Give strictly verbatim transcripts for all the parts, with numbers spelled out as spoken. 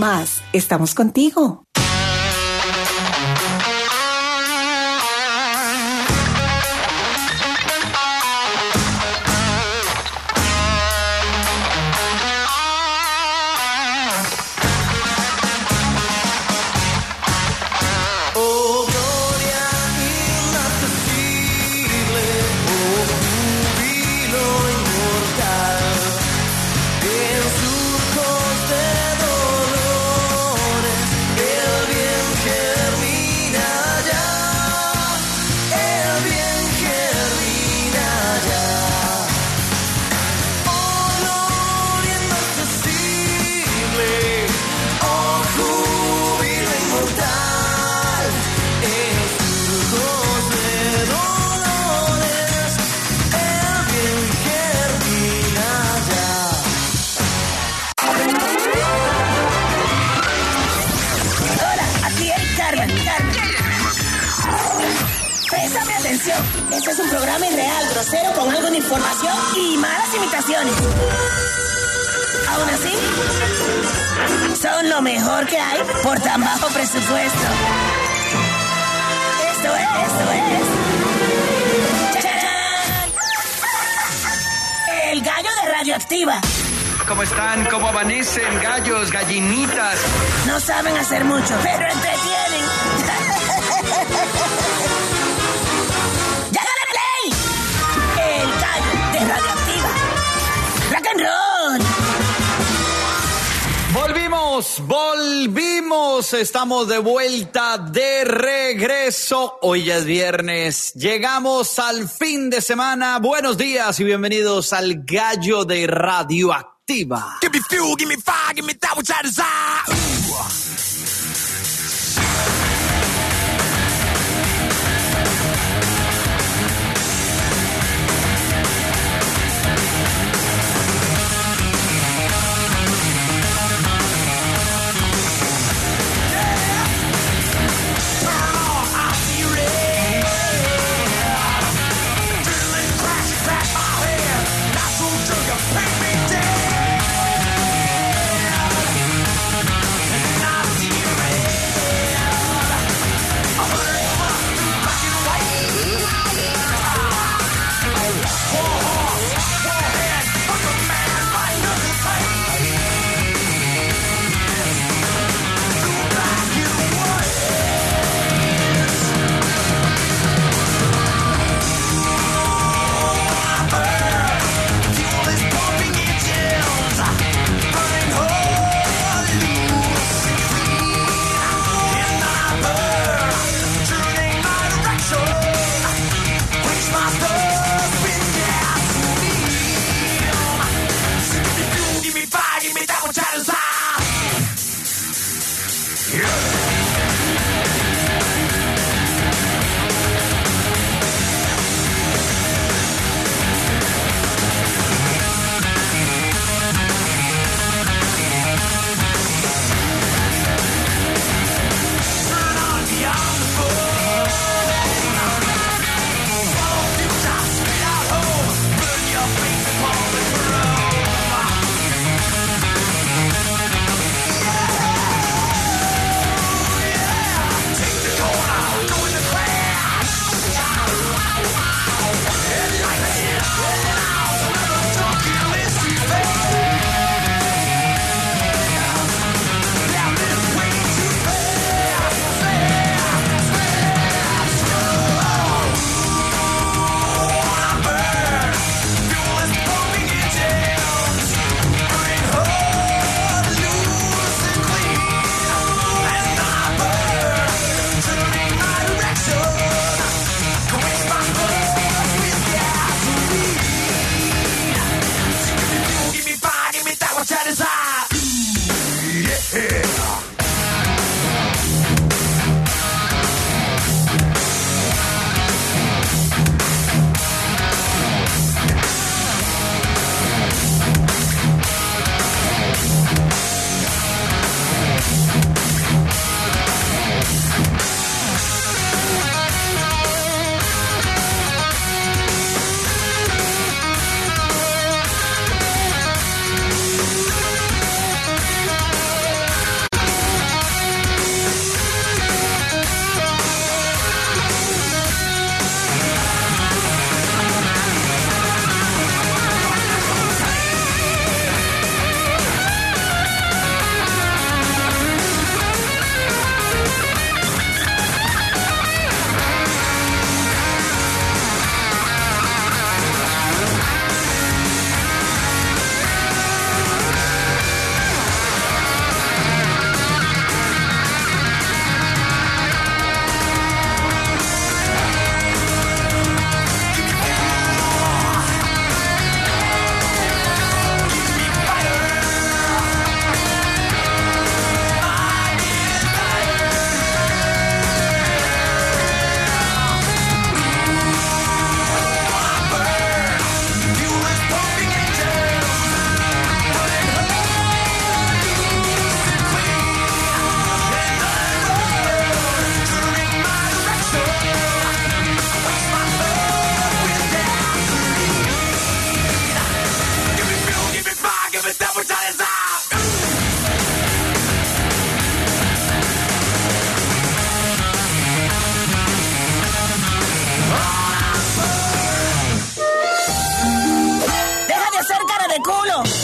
más, estamos contigo. Este es un programa irreal, grosero, con algo de información y malas imitaciones. Aún así, son lo mejor que hay por tan bajo presupuesto. Esto es, esto es... ¡Chachán! El gallo de Radioactiva. ¿Cómo están? ¿Cómo amanecen? Gallos, gallinitas. No saben hacer mucho, pero entretienen. Volvimos, volvimos, estamos de vuelta, de regreso. Hoy ya es viernes, llegamos al fin de semana. Buenos días y bienvenidos al Gallo de Radioactiva. Give me fuel, give me fire, give me that which I desire.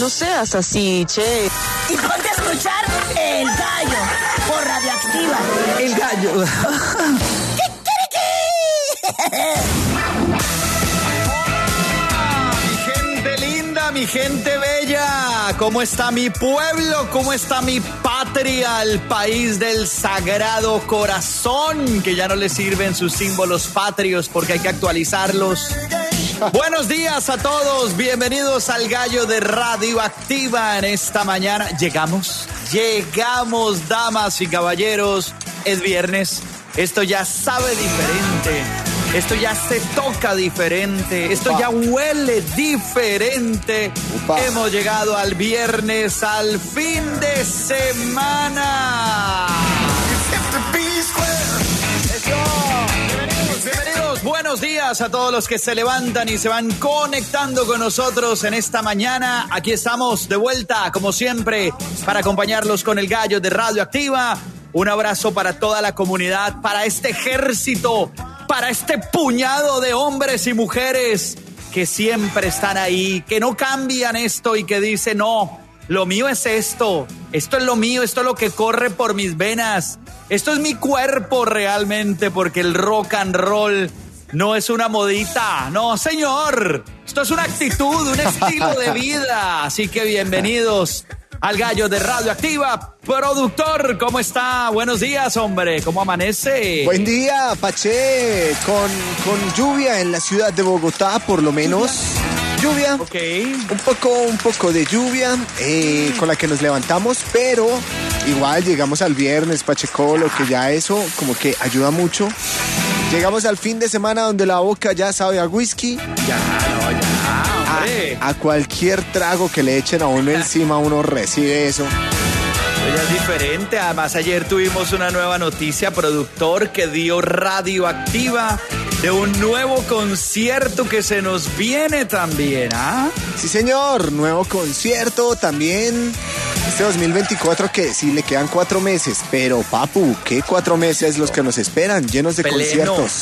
No seas así, che. Y ponte a escuchar El Gallo por Radioactiva. El Gallo. Mi gente linda, mi gente bella. ¿Cómo está mi pueblo? ¿Cómo está mi patria? El país del Sagrado Corazón, que ya no le sirven sus símbolos patrios porque hay que actualizarlos. Buenos días a todos, bienvenidos al Gallo de Radioactiva en esta mañana. Llegamos, llegamos, damas y caballeros, es viernes, esto ya sabe diferente, esto ya se toca diferente, esto ya huele diferente. Upa. Hemos llegado al viernes, al fin de semana. Buenos días a todos los que se levantan y se van conectando con nosotros en esta mañana. Aquí estamos de vuelta, como siempre, para acompañarlos con el Gallo de Radioactiva. Un abrazo para toda la comunidad, para este ejército, para este puñado de hombres y mujeres que siempre están ahí, que no cambian esto y que dicen, no, lo mío es esto, esto es lo mío, esto es lo que corre por mis venas, esto es mi cuerpo realmente, porque el rock and roll no es una modita, no señor, esto es una actitud, un estilo de vida, así que bienvenidos al Gallo de Radioactiva. Productor, ¿cómo está? Buenos días, hombre, ¿cómo amanece? Buen día, Pache, con, con lluvia en la ciudad de Bogotá, por lo menos. Lluvia, okay. un poco, un poco de lluvia eh, con la que nos levantamos, pero igual llegamos al viernes, Pachecolo, que ya eso como que ayuda mucho. Llegamos al fin de semana donde la boca ya sabe a whisky. Ya, no, ya, hombre. A, a cualquier trago que le echen a uno encima, uno recibe eso. Ya es diferente. Además, ayer tuvimos una nueva noticia, productor, que dio Radioactiva de un nuevo concierto que se nos viene también, ¿ah? Sí, señor, nuevo concierto también. Este dos mil veinticuatro que sí le quedan cuatro meses, pero papu, ¿qué cuatro meses los que nos esperan? Llenos de pleno, conciertos.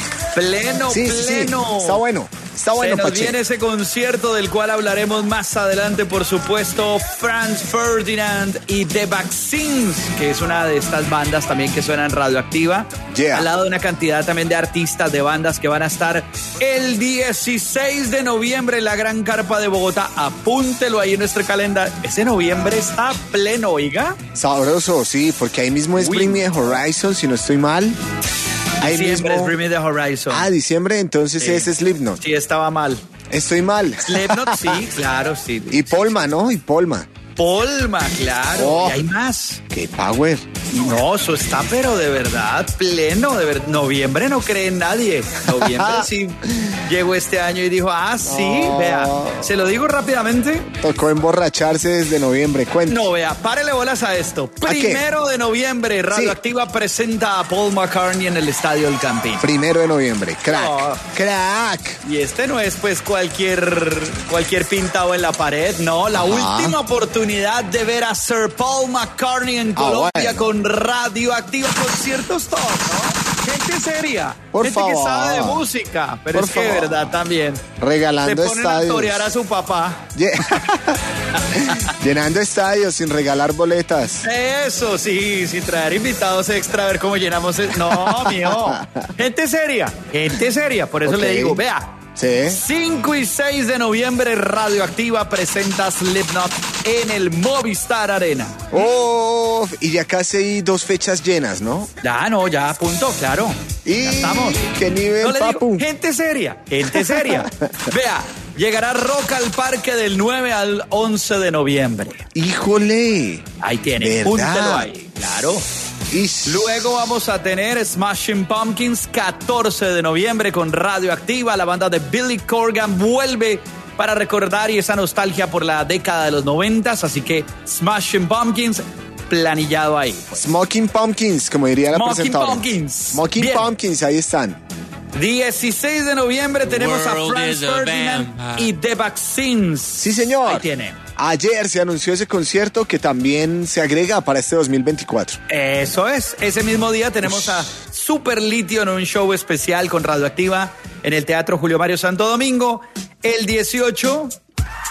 Pleno, sí, pleno. Sí, sí. Está bueno, está bueno, Se nos Pache. viene ese concierto del cual hablaremos más adelante, por supuesto. Franz Ferdinand y The Vaccines, que es una de estas bandas también que suenan Radioactiva. Yeah. Al lado de una cantidad también de artistas, de bandas que van a estar el dieciséis de noviembre en la Gran Carpa de Bogotá. Apúntelo ahí en nuestro calendario. Ese noviembre está pleno, oiga. Sabroso, sí, porque ahí mismo es Uy. Bring Me the Horizon, si no estoy mal. Ahí Diciembre mismo... es Bring Me the Horizon. Ah, diciembre, entonces Sí. es Slipknot. Sí, estaba mal. Estoy mal. Slipknot, sí, claro, sí. Y Polma, ¿no? Y Polma. Polma, claro. Oh. Y hay más. ¡Qué power! No, eso está, pero de verdad, pleno. De ver... Noviembre no cree en nadie. Noviembre sí llegó este año y dijo, ah, sí, No. vea. Se lo digo rápidamente. Tocó emborracharse desde noviembre, cuenta. No, vea, párele bolas a esto. ¿A qué? Primero de noviembre, Radioactiva presenta a Paul McCartney en el Estadio del Campín. Primero de noviembre, crack, Oh. crack. Y este no es pues cualquier cualquier pintado en la pared, no, la Ajá. última oportunidad de ver a Sir Paul McCartney en Ah, Colombia bueno. con Radioactiva, conciertos todos, ¿no? Gente seria, Por gente que favor. sabe de música, pero Por es que de favor. verdad también Regalando se ponen estadios. a torear a su papá. Lle- Llenando estadios sin regalar boletas. Eso, sí, sin traer invitados extra, a ver cómo llenamos. el- No, mío. Gente seria, gente seria. Por eso Ok. le digo, vea. Sí. cinco y seis de noviembre, Radioactiva presenta Slipknot en el Movistar Arena. Oh, y ya casi hay dos fechas llenas, ¿no? Ya, no, ya, a punto, claro. Y Ya estamos. qué nivel, No le digo, papu. gente seria, gente seria. Vea, llegará Rock al Parque del nueve al once de noviembre. Híjole. Ahí tiene, ¿Verdad? púntelo ahí, claro. Ish. Luego vamos a tener Smashing Pumpkins, catorce de noviembre con Radioactiva. La banda de Billy Corgan vuelve para recordar y esa nostalgia por la década de los noventas. Así que Smashing Pumpkins, planillado ahí. Smoking Pumpkins, como diría la Smoking presentadora. Pumpkins. Smoking Bien. Pumpkins, ahí están. dieciséis de noviembre tenemos a World Franz is a Ferdinand vampire. y The Vaccines. Sí, señor. Ahí tiene. Ayer se anunció ese concierto que también se agrega para este dos mil veinticuatro. Eso es. Ese mismo día tenemos a Super Litio en un show especial con Radioactiva en el Teatro Julio Mario Santo Domingo. El dieciocho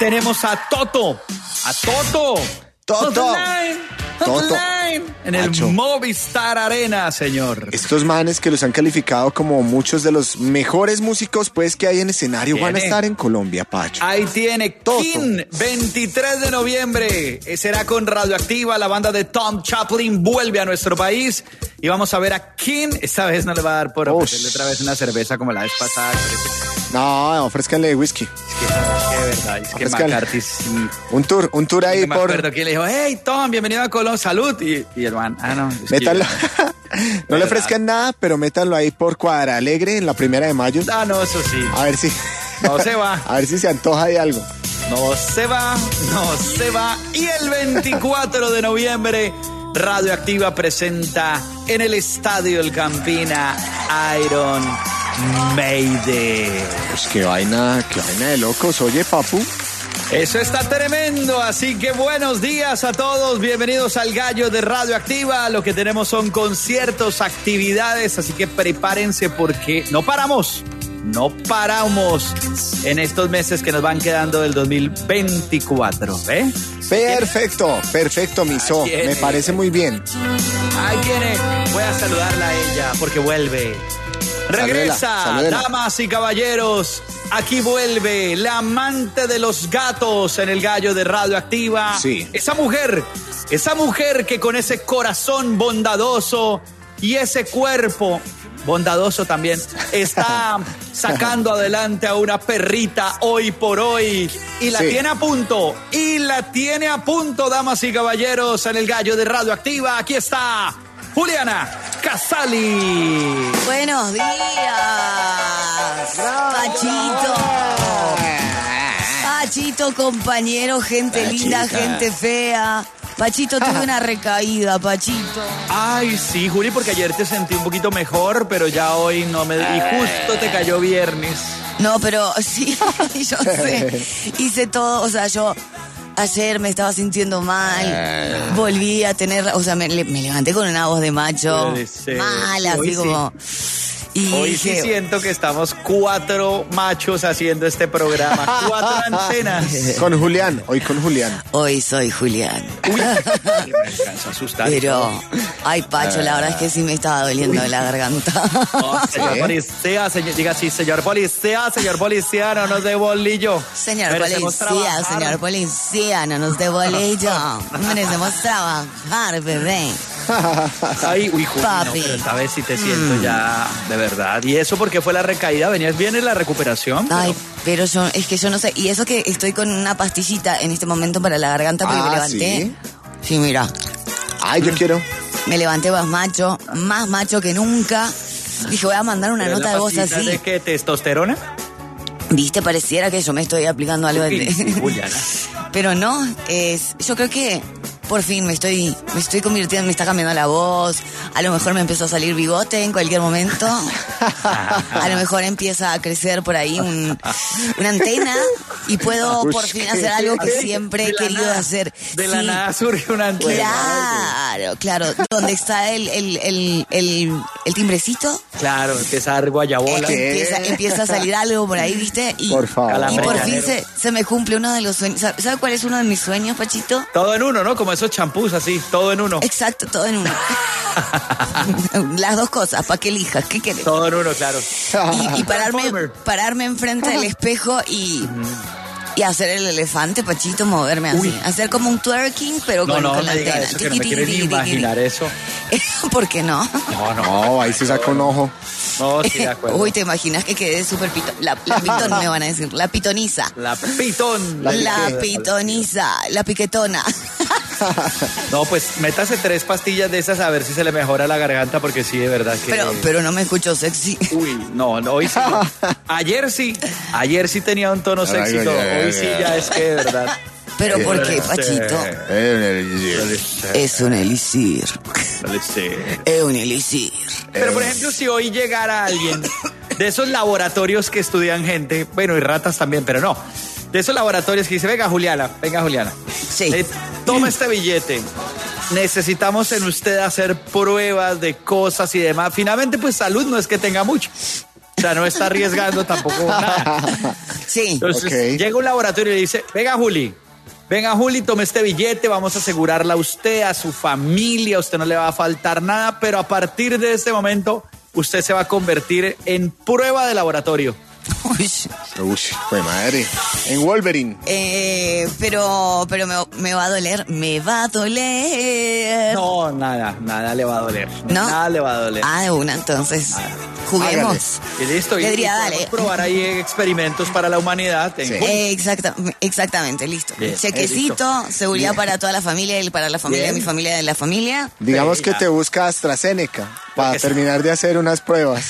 tenemos a Toto. A Toto. Toto. Hotline, hotline, en el Macho. Movistar Arena, señor. Estos manes que los han calificado como muchos de los mejores músicos pues que hay en escenario van a Tiene. estar en Colombia, Pacho. Ahí tiene Toto. King, veintitrés de noviembre. Eh, Será con Radioactiva. La banda de Tom Chaplin vuelve a nuestro país. Y vamos a ver a King. Esta vez no le va a dar por Ush. ofrecerle otra vez una cerveza como la vez pasada. No, ofrézcanle whisky. Es que, es que de verdad, es que Ofrezcan- McCarthy sí. Un tour, un tour ahí Yo me por... acuerdo que le dijo, hey Tom, bienvenido a Colón, salud. Y, y el man, ah no. es que Métanlo. yo- No le ofrezcan nada, pero métanlo ahí por Cuadra Alegre en la primera de mayo. Ah, no, eso sí. A ver si... No se va. A ver si se antoja de algo. No se va, no se va. Y el veinticuatro de noviembre, Radioactiva presenta en el Estadio El Campina Iron Maiden. Pues qué vaina, qué vaina de locos. Oye, papu. Eso está tremendo, así que buenos días a todos, bienvenidos al Gallo de Radioactiva. Lo que tenemos son conciertos, actividades, así que prepárense porque no paramos, no paramos en estos meses que nos van quedando del dos mil veinticuatro, ¿eh? Perfecto, perfecto, Miso. Ahí viene. Me parece muy bien. Ahí viene, voy a saludarla a ella porque vuelve. Regresa, Salúdela, salúdela. damas y caballeros. Aquí vuelve la amante de los gatos en el Gallo de Radioactiva. Sí. Esa mujer, esa mujer que con ese corazón bondadoso y ese cuerpo bondadoso también está sacando adelante a una perrita hoy por hoy. Y la Sí. tiene a punto, y la tiene a punto, damas y caballeros, en el Gallo de Radioactiva. Aquí está Juliana Casali. Buenos días, Pachito. Pachito, compañero, gente linda, gente fea. Pachito, tuve una recaída, Pachito. Ay, sí, Juli, porque ayer te sentí un poquito mejor, pero ya hoy no me... Y justo te cayó viernes. No, pero sí, yo sé. Hice todo, o sea, yo ayer me estaba sintiendo mal. Volví a tener, o sea, me, le- me levanté con una voz de macho. Puede ser. Mal, así Hoy sí. como. Y Hoy dije, sí siento que estamos cuatro machos haciendo este programa, cuatro antenas. Con Julián, hoy con Julián. hoy soy Julián. Uy, me alcanza a asustar. Pero, ay, Pacho, la verdad es que sí me estaba doliendo la garganta. Oh, señor policía, señor, diga así, señor policía, señor policía, no nos dé bolillo. Señor Merecemos policía, trabajar. señor policía, no nos dé bolillo. Merecemos trabajar, bebé. Ay, uy, Juli, no, Papi. pero esta vez sí te siento ya, de verdad. ¿Y eso por qué fue la recaída? ¿Venías bien en la recuperación? Ay, pero yo, es que yo no sé. Y eso que estoy con una pastillita en este momento para la garganta porque Ah, me levanté. ¿sí? Sí, mira. Ay, yo quiero. Me levanté más macho, más macho que nunca. Dije, voy a mandar una ¿Pero nota la de voz pastillita así. ¿De qué? ¿Testosterona? Viste, pareciera que yo me estoy aplicando algo Uy, de... sí, Juliana. Pero no, es, yo creo que por fin me estoy, me estoy convirtiendo, me está cambiando la voz. A lo mejor me empezó a salir bigote en cualquier momento. A lo mejor empieza a crecer por ahí un, una antena y puedo Uy, por fin ¿qué? hacer algo que siempre he De la querido nada, hacer. De la Sí. nada surge una antena. Claro, claro. Donde está el, el, el, el, el timbrecito, Claro, empieza a dar guayabola. ¿Qué? empieza, empieza a salir algo por ahí, ¿viste? Y, Por favor. y Calambre por fin llanero. se, se me cumple uno de los sueños. ¿Sabe sabe cuál es uno de mis sueños, Pachito? Todo en uno, ¿no? Como esos champús así, todo en uno. Exacto, todo en uno. Las dos cosas, para que elijas, ¿qué querés? Todo en uno, claro. Y, y pararme, Transformer. pararme enfrente del espejo y, y hacer el elefante, Pachito, moverme así. Uy. Hacer como un twerking, pero No, con, no, con no la diga antena. eso, que no me quiero ni Tiquitiri, imaginar eso. ¿Por qué no? No, no. No, ahí se saca un ojo. No, sí, de acuerdo. Uy, ¿te imaginas que quedé súper pitón? La, la pitón me van a decir, la pitoniza. La pitón. La, piquetona. pitoniza, la piquetona. No, pues métase tres pastillas de esas a ver si se le mejora la garganta, porque sí, de verdad que... Pero, pero no me escucho sexy. Uy, no, no, hoy sí. Ayer sí, ayer sí tenía un tono sexy. Ay, todo. ay, ay, Hoy sí ay. ya es que de verdad. Pero Eh, ¿por qué, eh, Pachito? Eh, Es un elixir. Es un elixir. Pero por ejemplo, si hoy llegara alguien de esos laboratorios que estudian gente, bueno, y ratas también, pero no, de esos laboratorios que dice, venga Juliana, venga Juliana, Sí. eh, toma este billete, necesitamos en usted hacer pruebas de cosas y demás. Finalmente, pues salud no es que tenga mucho. sea, no está arriesgando tampoco nada. Sí. Entonces, Ok. llega un laboratorio y le dice, venga, Juli, venga, Juli, tome este billete, vamos a asegurarla a usted, a su familia, a usted no le va a faltar nada, pero a partir de este momento, usted se va a convertir en prueba de laboratorio. Uy. Uy, fue madre. En Wolverine. Eh, pero pero me, me va a doler, me va a doler. No, nada, nada le va a doler. ¿No? Nada le va a doler. Ah, de una, entonces. Juguemos. Y listo, y, Le diría, y dale. podemos probar ahí experimentos para la humanidad. en Sí. junio. Eh, exacta- exactamente, listo. Bien, Chequecito, seguridad Bien. para toda la familia y para la familia Bien. de mi familia de la familia. Digamos Sí, que ya. te busca AstraZeneca para que sí. terminar de hacer unas pruebas.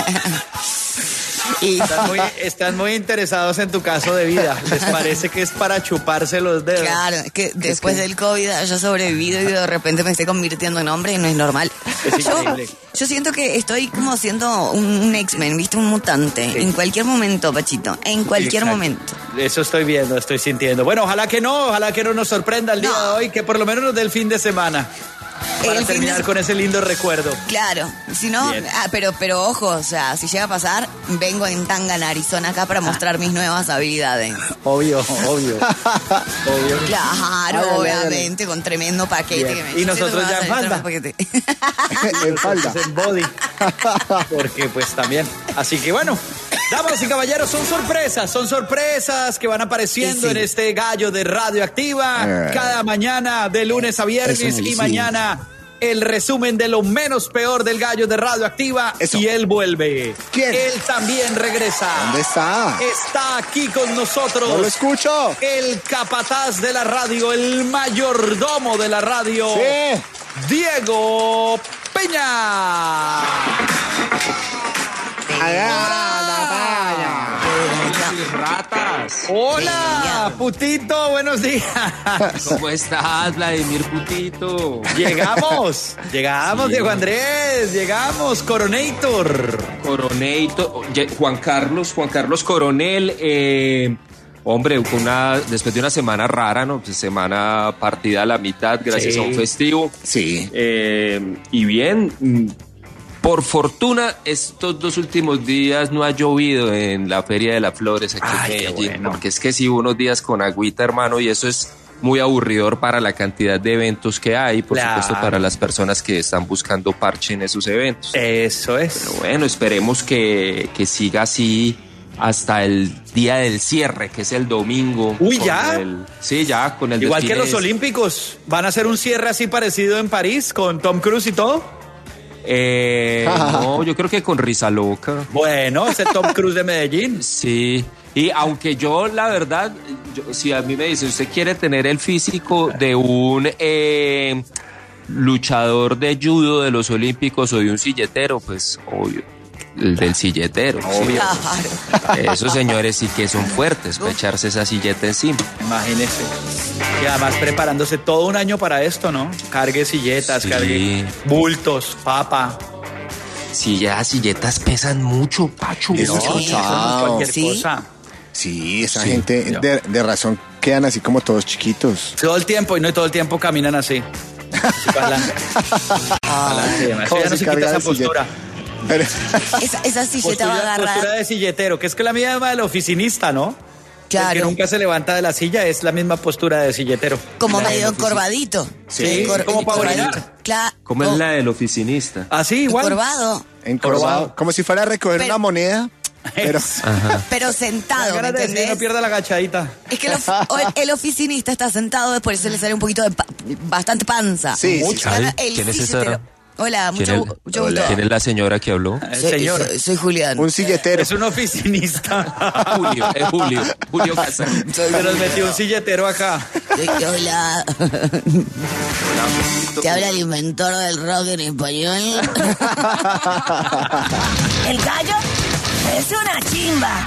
Y Están muy, están muy interesados en tu caso de vida. Les parece que es para chuparse los dedos. claro, es que después que- del COVID yo he sobrevivido y de repente me estoy convirtiendo en hombre y no es normal. Es yo, increíble. yo siento que estoy como siendo un, un X-Men, ¿viste? Un mutante. Sí. En cualquier momento, Pachito. En cualquier Exacto. momento. Eso estoy viendo, estoy sintiendo. Bueno, ojalá que no, ojalá que no nos sorprenda el día No. de hoy, que por lo menos nos dé el fin de semana. Para El fin terminar de- con ese lindo recuerdo. Claro, si no, Bien. ah, pero, pero ojo, o sea, si llega a pasar, vengo en tanga en Arizona acá para mostrar mis nuevas habilidades. Obvio, obvio. obvio. Claro, Hágale, obviamente, con tremendo paquete. Bien. Que me Y siento nosotros que ya va a en salir falda. tremendo paquete. En falda. En body. Porque pues también. Así que bueno, damas y caballeros, son sorpresas, son sorpresas que van apareciendo Sí, sí. en este gallo de Radioactiva Eh. cada mañana de lunes a viernes Eso, y sí. mañana el resumen de lo menos peor del gallo de Radioactiva Eso. y él vuelve. ¿Quién? Él también regresa. ¿Dónde está? Está aquí con nosotros. No lo escucho. El capataz de la radio, el mayordomo de la radio, Sí. Diego Peña. Ratas. Hola, putito, buenos días. ¿Cómo estás, Vladimir Putito? Llegamos, llegamos, Sí. Diego Andrés, llegamos, Coronator. Coronator, oye, Juan Carlos, Juan Carlos Coronel, eh, hombre, con una, después de una semana rara, ¿no? Pues semana partida a la mitad gracias Sí. a un festivo. Sí. Eh, y bien, mm, por fortuna, estos dos últimos días no ha llovido en la Feria de las Flores aquí Ay, qué en Medellín, bueno. porque es que sí, unos días con agüita, hermano, y eso es muy aburridor para la cantidad de eventos que hay, por Claro. supuesto para las personas que están buscando parche en esos eventos. Eso es. Pero bueno, esperemos que, que siga así hasta el día del cierre, que es el domingo. Uy, con ¿ya? el- sí, ya, con el Igual que desfile los de- Olímpicos, van a hacer un cierre así parecido en París con Tom Cruise y todo. Eh, no, yo creo que con Risa Loca. Bueno, ese Tom Cruise de Medellín. Sí, y aunque yo, la verdad, yo- si a mí me dice, usted quiere tener el físico de un eh, luchador de judo de los Olímpicos o de un silletero, pues obvio, el del silletero. sí. Claro. Esos señores sí que son fuertes para echarse esa silleta encima. Imagínese. Y además preparándose todo un año para esto, ¿no? Cargue silletas, Sí. cargue bultos, papa. Si ya las silletas pesan mucho, Pacho. Eso ¿no? he escuchado. Cualquier Sí. cosa. Sí, esa Sí, gente ya. de, de razón quedan así como todos chiquitos. Todo el tiempo y no todo el tiempo caminan así. Así para adelante. Para adelante. Eso ¿Cómo ya no se se carga quita esa el sillete? postura. Pero, Esa, esa silleta va a Postura, agarrar. postura de silletero, que es que la misma del oficinista, ¿no? El que Claro. nunca se levanta de la silla es la misma postura de silletero. Como La medio del ofici- encorvadito. Sí, como para encorvadito. orinar. Claro. ¿Cómo es la del oficinista? Así, igual. Encorvado. encorvado, Encorvado. como si fuera a recoger Pero- una moneda. Pero, Pero Da sentado, ¿me ganas de decir, entendés? no pierda la agachadita. Es que el, of- o el- el oficinista está sentado, por eso le sale un poquito de pa- bastante panza. Sí, sí, Mucho. sí. El ¿Quién es esa? silletero. Hola, ¿Quién mucho, es, gu- mucho gusto. ¿Quién es la señora que habló? El Soy, señor. soy- soy Julián. un silletero. Es un oficinista. Julio, es Julio, Julio Casar. Se nos metió un silletero acá. Soy- hola. Te habla el inventor del rock en español. El gallo es una chimba.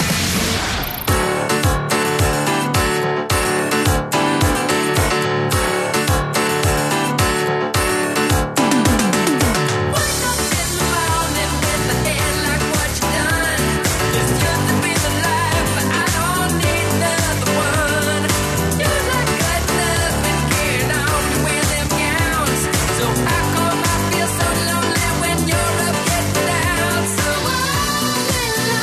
So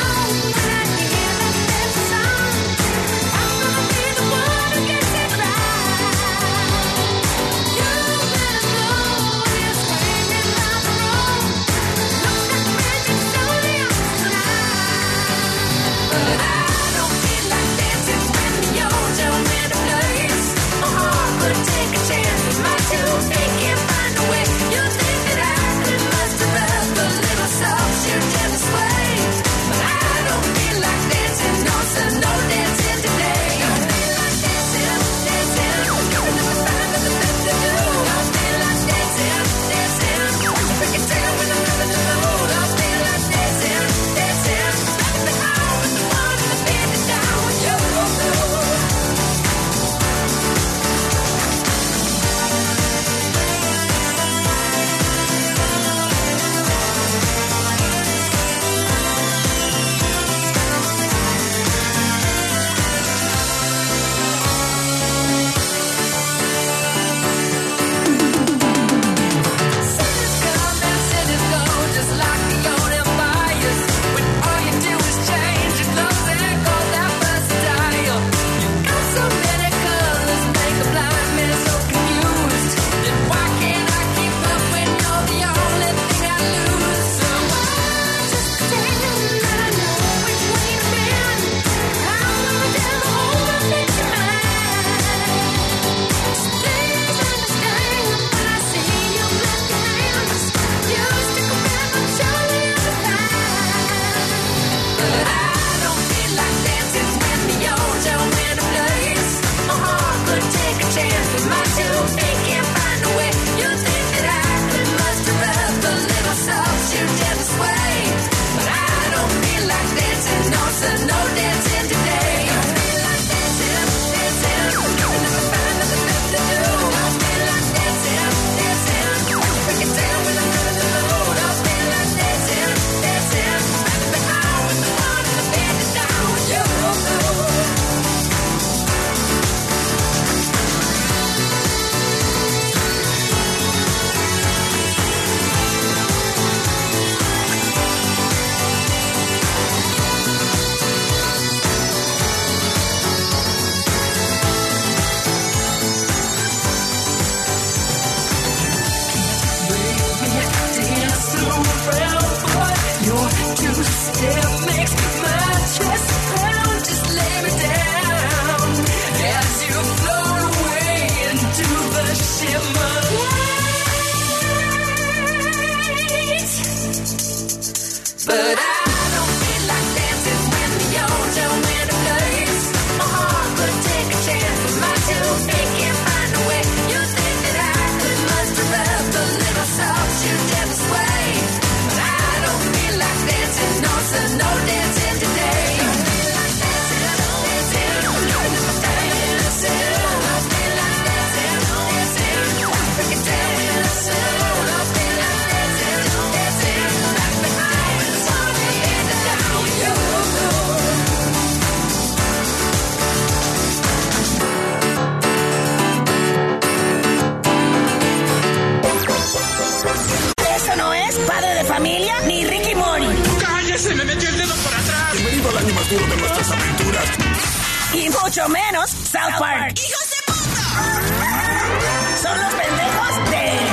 But I don't feel like dancing when you're showing a place. My heart could take a chance, but my two feet can't find a way. You think that I could muster up a little soft shoe gentle sway. But I don't feel like dancing, no, so no dancing today. I feel like dancing, dancing, dancing. I feel like dancing, dancing, African dancing. I feel like dancing, dancing, back behind the sun and down with you. Eso no es Padre de Familia ni Ricky Mori. ¡Cállese! ¡Me metió el dedo por atrás! Bienvenido al año más duro de nuestras aventuras. Y mucho menos South Park. ¡Hijos de puta! Son los pendejos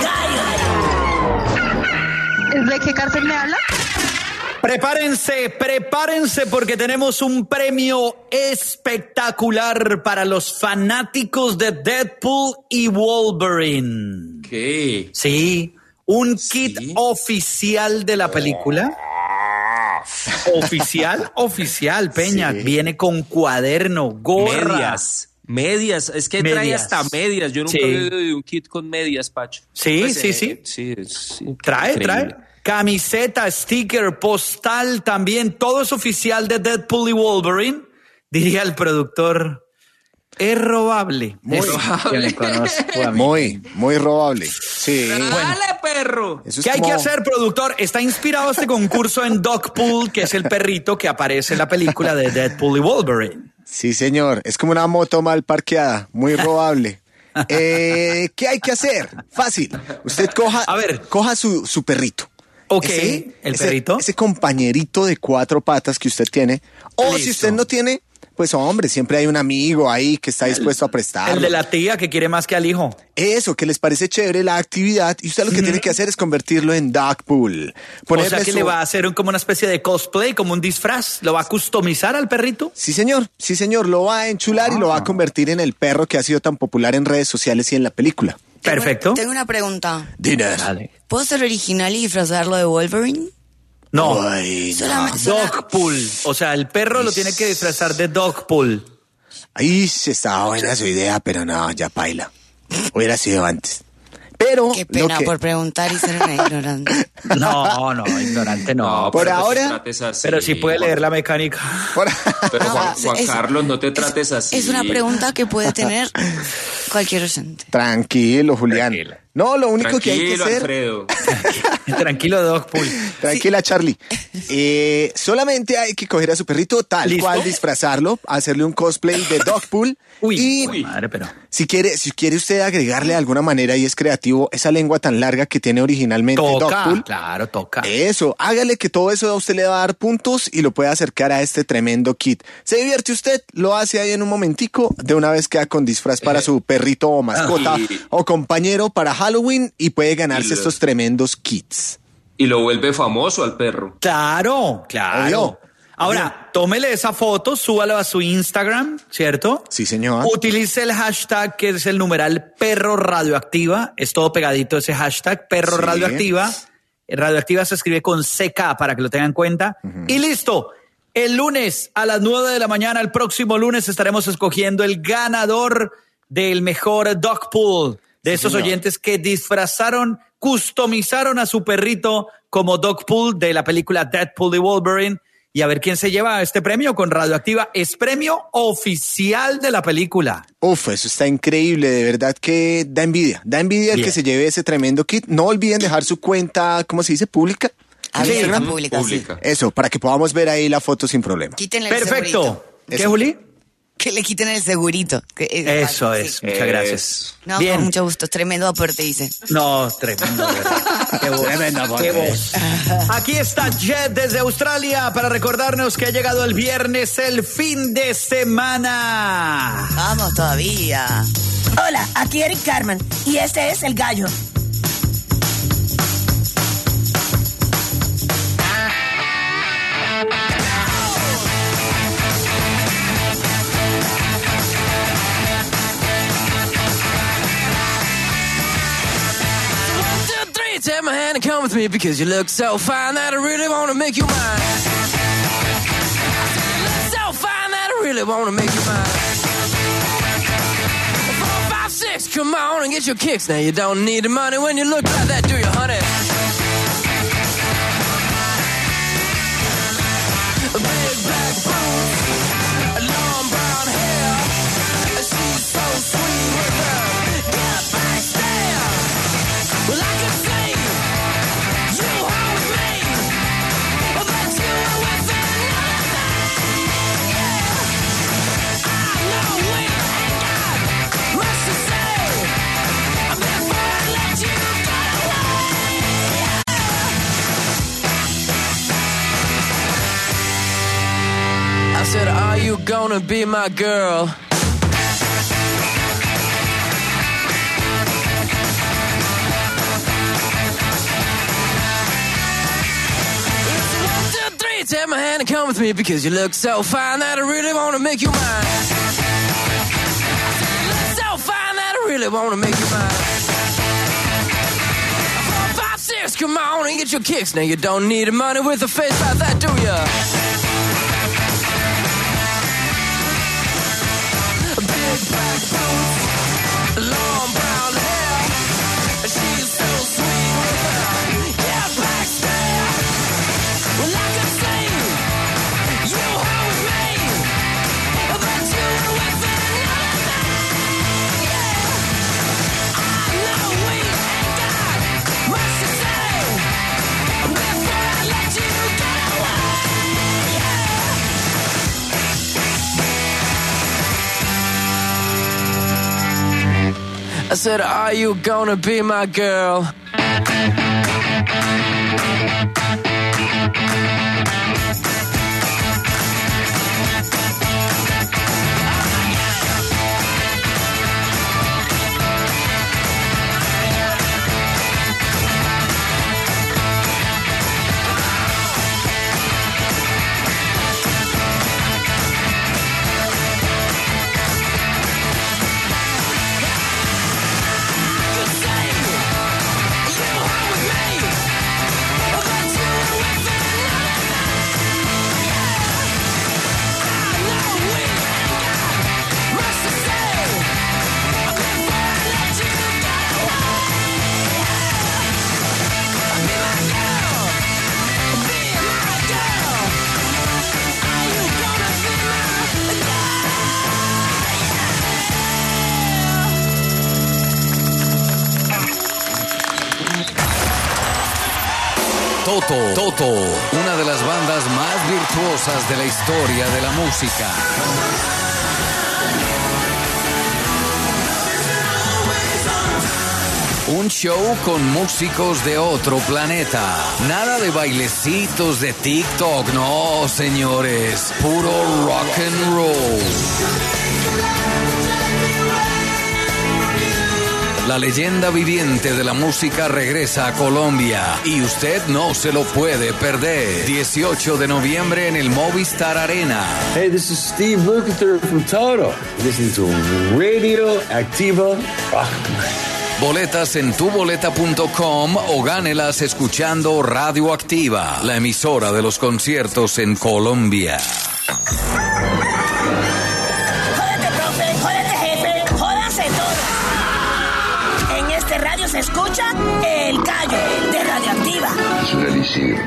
del gallo. ¿De qué cárcel me habla? Prepárense, prepárense porque tenemos un premio espectacular para los fanáticos de Deadpool y Wolverine. ¿Qué? Sí, un Sí. kit oficial de la película. Oficial, oficial, Peña. Sí. Viene con cuaderno, gorra. Medias. Medias. Es que trae Medias. hasta medias. Yo nunca Sí. he oído de un kit con medias, Pacho. Sí, sí, eh, sí. Sí, es Trae, increíble. trae. Camiseta, sticker, postal, también. Todo es oficial de Deadpool y Wolverine. Diría el productor. Es robable. Muy. Eso que me conozco a mí. Muy, muy robable. Sí. ¡Dale, perro! Eso es ¿Qué hay como- que hacer, productor? Está inspirado este concurso en Dogpool, que es el perrito que aparece en la película de Deadpool y Wolverine. Sí, señor. Es como una moto mal parqueada. Muy robable. Eh, ¿Qué hay que hacer? Fácil. Usted coja, A ver. coja su, su perrito. Ok, el perrito. Ese compañerito de cuatro patas que usted tiene. O si Listo. usted no tiene, pues hombre, siempre hay un amigo ahí que está dispuesto a prestarlo. El de la tía que quiere más que al hijo. Eso, que les parece chévere la actividad y usted lo que tiene que hacer es convertirlo en Dogpool. O sea que le va a hacer un- como una especie de cosplay, como un disfraz. ¿Lo va a customizar al perrito? Sí, señor. Sí, señor. Lo va a enchular y lo va a convertir en el perro que ha sido tan popular en redes sociales y en la película. Perfecto. Tengo una pregunta. Dinner. Dale. ¿Puedo ser original y disfrazarlo de Wolverine? No. Ay, no. Solamente- sola- Dogpool. O sea, el perro lo tiene que disfrazar de Dogpool. Ahí sí estaba buena su idea, pero no, ya paila. Hubiera sido antes. Pero Qué lo pena que- por preguntar y ser una ignorante. No, no, ignorante no. No, por pero no te ahora- trates así, Pero sí puede Juan- leer la mecánica. Por- Pero No, Juan, es- Juan es- Carlos, no te es- trates así. Es una pregunta que puede tener cualquier oyente. Tranquilo, Julián. Tranquila. No, lo único que hay que Tranquilo, hacer... Alfredo. Tranquilo, Dogpool. Tranquila, Charlie. Eh, solamente hay que coger a su perrito tal ¿Listo? cual, disfrazarlo, hacerle un cosplay de Dogpool. Uy, y uy, madre, pero... si quiere, si quiere usted agregarle de alguna manera y es creativo, esa lengua tan larga que tiene originalmente Toca, Dogpool. claro, toca. Eso, hágale que todo eso a usted le va a dar puntos y lo puede acercar a este tremendo kit. ¿Se divierte usted? Lo hace ahí en un momentico, de una vez queda con disfraz para su perrito o mascota Y- o compañero para Halloween y puede ganarse Y lo- estos tremendos kits. Y lo vuelve famoso al perro. Claro, claro. Obvio. Ahora, tómele esa foto, súbala a su Instagram, ¿cierto? Sí, señor. Utilice el hashtag que es el numeral perro radioactiva. Es todo pegadito ese hashtag, perro Sí. radioactiva. Radioactiva se escribe con C K para que lo tengan en cuenta. Y listo. El lunes a las nueve de la mañana, el próximo lunes, estaremos escogiendo el ganador del mejor Dogpool. De esos señor. oyentes que disfrazaron, customizaron a su perrito como Dogpool de la película Deadpool y Wolverine. Y a ver quién se lleva este premio con Radioactiva. Es premio oficial de la película. Uf, eso está increíble, de verdad que da envidia. Da envidia el Bien. que se lleve ese tremendo kit. No olviden dejar su cuenta, ¿cómo se dice? Pública. Abierta, Ujú, pública, sí. pública. Eso, para que podamos ver ahí la foto sin problema. Quítenle el Perfecto. segurito. ¿Qué, Eso. Juli? Que le quiten el segurito. Que es Eso fácil, es. sí. Muchas Es- gracias. No, Bien. con mucho gusto. Tremendo aporte, dice. No, tremendo, ¿verdad? Qué voz. Tremendo, Qué Jorge. voz. Aquí está Jet desde Australia para recordarnos que ha llegado el viernes, el fin de semana. Vamos todavía. Hola, aquí Eric Carman y este es El Gallo. One, two, three. three, take my hand and come with me because you look so fine that I really wanna make you mine. You look so fine that I really wanna make you mine. Four, five, six, come on and get your kicks. Now you don't need the money when you look like that, do you, honey? A big black boots, a long brown hair. She's so sweet with her get back stare. Well, I can see you home with me, but you were with another man. Yeah, I know we ain't got much to say before I let you get away. I said, are you gonna be my girl? Take my hand and come with me because you look so fine that I really wanna make you mine. You look so fine that I really wanna make you mine. Four, five, six, come on and get your kicks. Now you don't need the money with a face like that, do ya? Big black boots, long brown hair. She's so sweet with her yeah, black stare. Well, I can see you home with me, but you were with another man. Yeah, I know we ain't got much to say before I let you get away. Yeah. I said, are you gonna be my girl? Toto, Toto, una de las bandas más virtuosas de la historia de la música. Un show con músicos de otro planeta. Nada de bailecitos de TikTok, no, señores. Puro rock and roll. La leyenda viviente de la música regresa a Colombia y usted no se lo puede perder. dieciocho de noviembre en el Movistar Arena. Hey, this is Steve Lukather from Toto. Listening to Radio Activa Rock. Boletas en tu boleta punto com o gánelas escuchando Radio Activa, la emisora de los conciertos en Colombia. Jódete, profe, jódete, jefe, jódanse todos. En este radio se escucha El Gallo de Radioactiva. Es un elixir.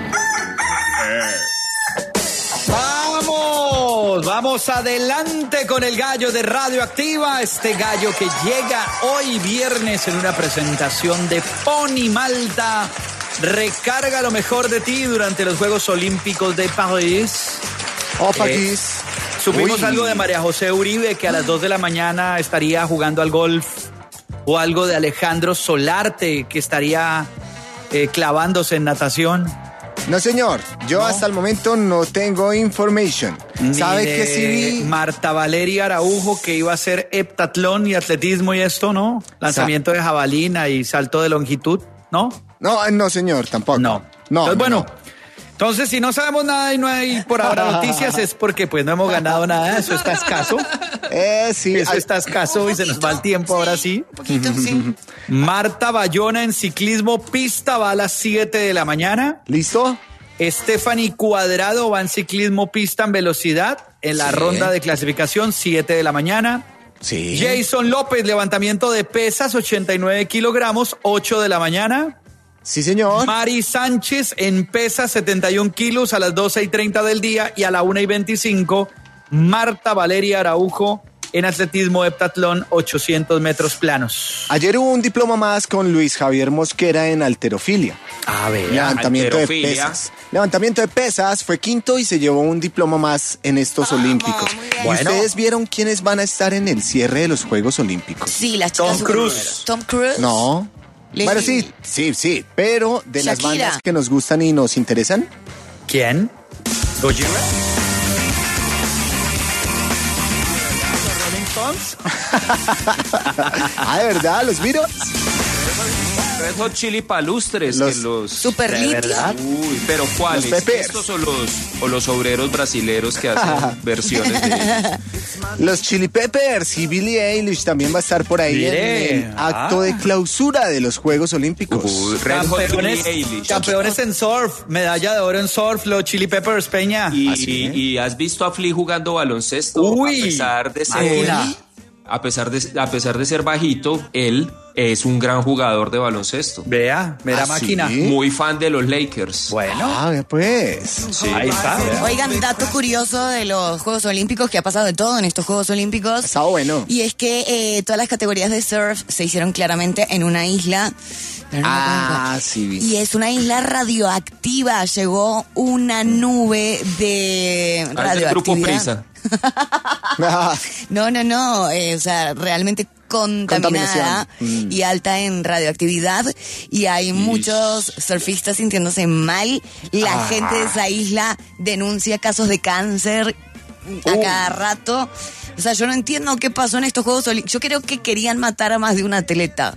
¡Vamos! Vamos adelante con el Gallo de Radioactiva. Este gallo que llega hoy viernes en una presentación de Pony Malta. Recarga lo mejor de ti durante los Juegos Olímpicos de París. Oh, París. Eh, supimos Uy. algo de María José Uribe, que a las dos de la mañana estaría jugando al golf. O algo de Alejandro Solarte, que estaría eh, clavándose en natación. No, señor. Yo ¿No? hasta el momento no tengo information. Ni ¿Sabe de que sí vi? Marta Valeria Araujo, que iba a hacer heptatlón y atletismo y esto, ¿no? Lanzamiento de jabalina y salto de longitud, ¿no? No, no, señor, tampoco. No. No. Entonces, no, bueno, no. Entonces, si no sabemos nada y no hay por ahora noticias, es porque pues no hemos ganado nada. Eso está escaso. Eh, sí. Eso hay- está escaso y se nos va el tiempo ahora sí. Un poquito, sí. Marta Bayona en ciclismo pista va a las siete de la mañana. ¿Listo? Stephanie Cuadrado va en ciclismo pista en velocidad en la Sí. ronda de clasificación, siete de la mañana. Sí. Jason López, levantamiento de pesas, ochenta y nueve kilogramos, ocho de la mañana. Sí, señor. Mari Sánchez en pesas, setenta y un kilos a las doce y treinta del día y a la una y veinticinco. Marta Valeria Araujo en atletismo heptatlón, ochocientos metros planos. Ayer hubo un diploma más con Luis Javier Mosquera en halterofilia. A ver, Levantamiento de halterofilia. pesas. Levantamiento de pesas, fue quinto y se llevó un diploma más en estos Olímpicos. muy bien. ¿Y Bueno. ustedes vieron quiénes van a estar en el cierre de los Juegos Olímpicos? Sí, las chicas. Tom super- Cruise. Tom Cruise. No. Leslie. Bueno, sí, sí, sí, pero de las Shakira. bandas que nos gustan y nos interesan. ¿quién? Gojira. Ah, ¿de verdad? ¿Los miro? Red Hot Chili Palustres, Los- que los... Super ¿De litio. verdad? Uy, pero ¿cuáles? Los Peppers. ¿Estos o los, o los obreros brasileros que hacen versiones de... Los Chili Peppers y Billie Eilish también va a estar por ahí Mire. en el acto Ah. de clausura de los Juegos Olímpicos. Uy, Red Hot Campeones, Billie Eilish. campeones en surf, medalla de oro en surf, los Chili Peppers Peña. Y, ¿sí? y- y has visto a Flea jugando baloncesto. Uy, a pesar de ser, máquina. a pesar de, a pesar de ser bajito, él es un gran jugador de baloncesto. Vea, mera ¿Ah, máquina. sí? Muy fan de los Lakers. Bueno, Ah, vea, pues. Sí. ahí está. vea. Oigan, dato curioso de los Juegos Olímpicos, que ha pasado de todo en estos Juegos Olímpicos. Ha estado bueno. Y es que eh, todas las categorías de surf se hicieron claramente en una isla. Pero no me acuerdo Ah, cuál. sí, vi. Y es una isla radioactiva. Llegó una nube de Ah, es del grupo radioactividad. Prisa. Ah, No, no, no. eh, o sea, realmente contaminada Contaminación. Mm. y alta en radioactividad. Y hay muchos surfistas sintiéndose mal. La Ah. gente de esa isla denuncia casos de cáncer a Uh. cada rato. O sea, yo no entiendo qué pasó en estos Juegos Olímpicos. Yo creo que querían matar a más de un atleta.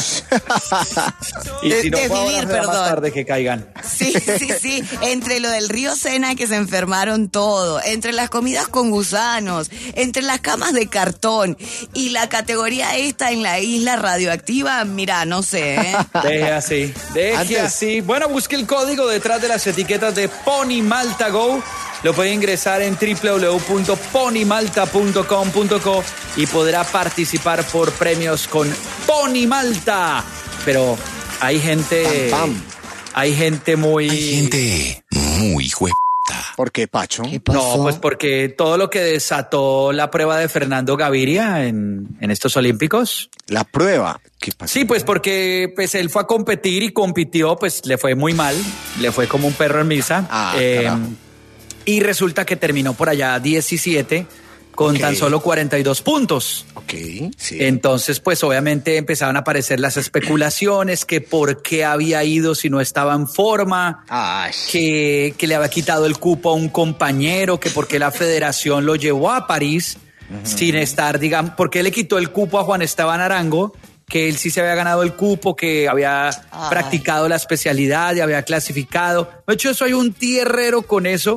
Y de- si no de fue ahora, vivir, será más perdón. tarde que caigan. Sí, sí, sí. Entre lo del río Sena que se enfermaron todo, entre las comidas con gusanos, entre las camas de cartón y la categoría esta en la isla radioactiva, mira, no sé, ¿eh? Deje así, deje Antes- así. Bueno, busque el código detrás de las etiquetas de Pony Malta Go. Lo puede ingresar en w w w punto pony malta punto com punto co y podrá participar por premios con Pony Malta. Pero hay gente, Pam, pam. hay gente muy... Hay gente muy juega. ¿Por qué, Pacho? ¿Qué pasó? No, pues porque todo lo que desató la prueba de Fernando Gaviria en, en estos Olímpicos. La prueba. ¿Qué pasó? Sí, pues porque pues él fue a competir y compitió, pues le fue muy mal, le fue como un perro en misa. Ah, Eh, carajo. y resulta que terminó por allá diecisiete con Ok. tan solo cuarenta y dos puntos. Ok, sí. Entonces, pues obviamente empezaban a aparecer las especulaciones que por qué había ido si no estaba en forma, Ay. que, que le había quitado el cupo a un compañero, que por qué la federación lo llevó a París sin estar, digamos, por qué le quitó el cupo a Juan Esteban Arango, que él sí se había ganado el cupo, que había Ay. practicado la especialidad y había clasificado. De hecho, soy un tierrero con eso.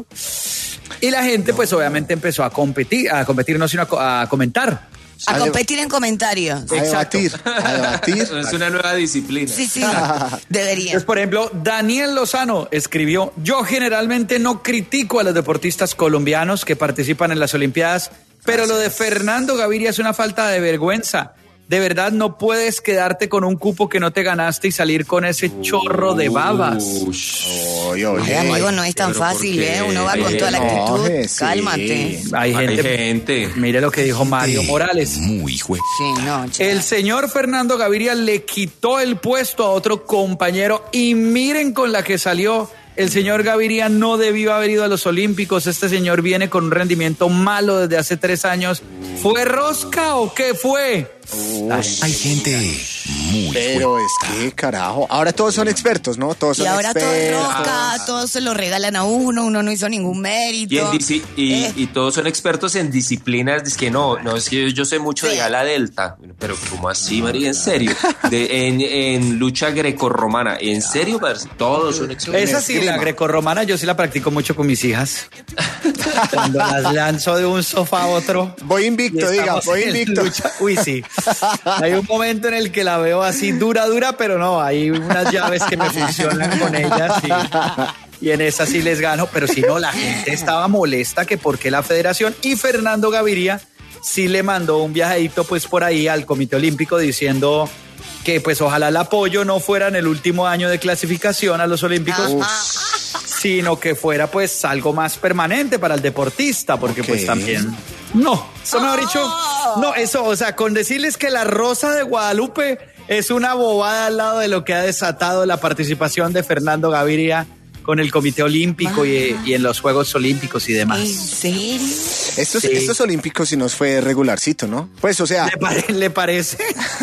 Y la gente, pues obviamente empezó a competir, a competir, no, sino a, co- a comentar. A competir en comentarios. A debatir, a debatir. Es una nueva disciplina. Sí, sí, debería. Entonces, por ejemplo, Daniel Lozano escribió: yo generalmente no critico a los deportistas colombianos que participan en las Olimpiadas, pero lo de Fernando Gaviria es una falta de vergüenza. De verdad, no puedes quedarte con un cupo que no te ganaste y salir con ese chorro de babas. Ush. Oye, oye. Ay, amigo, no es tan pero ¿por fácil, qué? ¿eh? Uno va con toda la No, actitud. que sí. Cálmate. Hay Hay gente, gente. mire lo que dijo Mario Morales. Muy juega. Sí, no, chica. El señor Fernando Gaviria le quitó el puesto a otro compañero y miren con la que salió. El señor Gaviria no debió haber ido a los Olímpicos. Este señor viene con un rendimiento malo desde hace tres años ¿Fue rosca o qué fue? Hay gente muy Pero es que, carajo, ahora todos son expertos, ¿no? Todos Y son ahora todo es expertos. rosca, todos se lo regalan a uno, uno no hizo ningún mérito. Y, en disi- y, Eh, y todos son expertos en disciplinas. Dice que no, no es que yo, yo sé mucho de ala delta. Pero ¿cómo así, María? ¿En serio? De, en, en lucha grecorromana. ¿En serio, parce? Todos son expertos. Esa sí, la grecorromana, yo sí la practico mucho con mis hijas. Cuando las lanzo de un sofá a otro. Voy invicto, y diga, estamos voy en invicto. lucha. Uy, sí. Hay un momento en el que la veo así dura, dura, pero no, hay unas llaves que me funcionan con ellas y, y en esa sí les gano, pero si no, la gente estaba molesta que por qué la federación y Fernando Gaviria sí le mandó un viajadito pues por ahí al Comité Olímpico diciendo que pues ojalá el apoyo no fuera en el último año de clasificación a los Olímpicos, sino que fuera pues algo más permanente para el deportista, porque Ok. pues también... No, eso mejor dicho, no, eso, o sea, con decirles que la Rosa de Guadalupe es una bobada al lado de lo que ha desatado la participación de Fernando Gaviria con el Comité Olímpico y, y en los Juegos Olímpicos y ¿En demás. serio? Estos, Sí. estos olímpicos sí nos fue regularcito, ¿no? Pues, o sea, ¿Le, pare- le parece?